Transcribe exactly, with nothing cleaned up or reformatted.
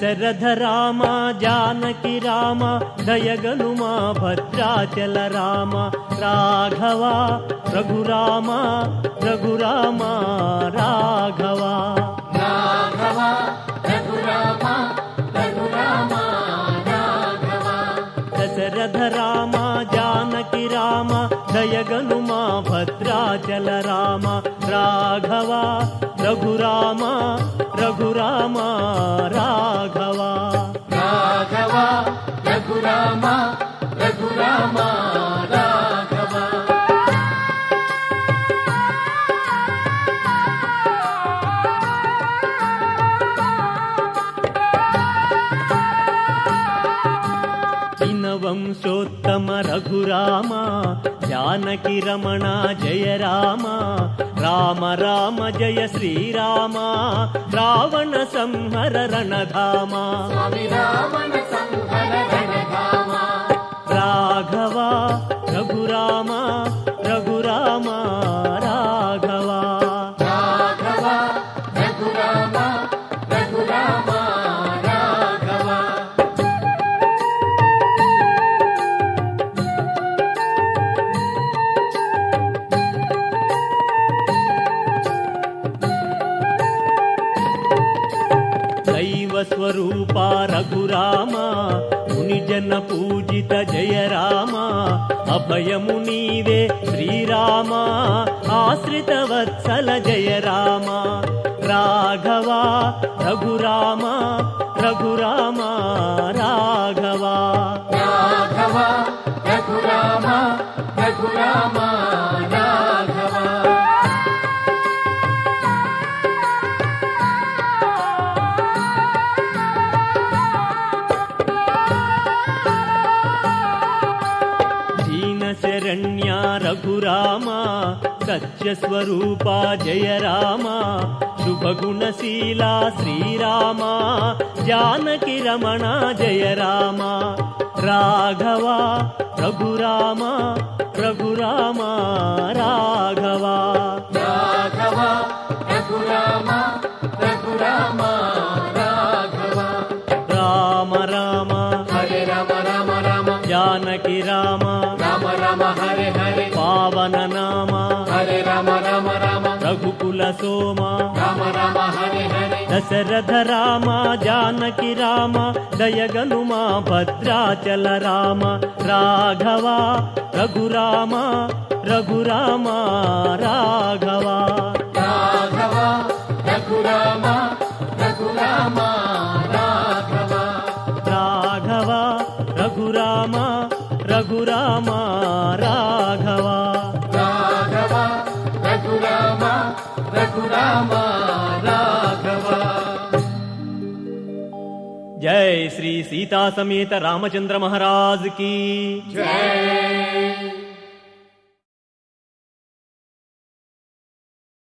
దశరథ రామ జానకి రామ దయగనుమా భద్రాచల రామ రాఘవ రఘురామ రఘురామ రాఘవ రాఘవ రఘురామ రఘురామ రాఘవ దశరథ రామ జానకి రామ దయగనుమా భద్రాచల రామ రాఘవ రఘురామ రఘురామ రాఘవ రాఘవ రఘురామ రఘురామ రాఘవ వంశోత్తమ రఘురామ జానకి రమణ జయ రామ రామ రామ జయ శ్రీరామ రావణ సంహర రణధామ రాఘవ రఘురామ రఘురామ రాఘవ రాఘవ రఘురామ రఘురామ రాఘవ స్వరూప రఘురామ మునిజన పూజిత జయ రామ అభయము నీవే శ్రీరామ ఆశ్రిత వత్సల జయ రామ రాఘవ రఘురామ రఘురామ రాఘవ రాఘవ రఘురామ రఘురామ రాఘవ శరణ్య రఘురామ సత్యస్వరూప జయ రామ శుభగుణశీల శ్రీరామ జానకి రమణ జయ రామ రాఘవ రఘురామ రఘురామ రాఘవ రాఘవ రఘురామ రఘురామ రాఘవ రామ రామ హరే రామ రామ రామ జానకి రామ రామ రామ హరే హరే పావన నామ హరే రామ రామ రామ రఘుకుల సోమ రామ రామ హరే హరే దశరథ రామ జానకి రామ దయగనుమా భద్రాచల రామ రాఘవ రఘురామ రఘురామ రాఘవ రాఘవ రఘురామ రఘురామ రాఘవ రాఘవ రఘురామ రఘురామ రాఘవ రాఘవ రఘురామ రఘురామ రాఘవ జై శ్రీ సీతా సమేత రామచంద్ర మహారాజ్ की జై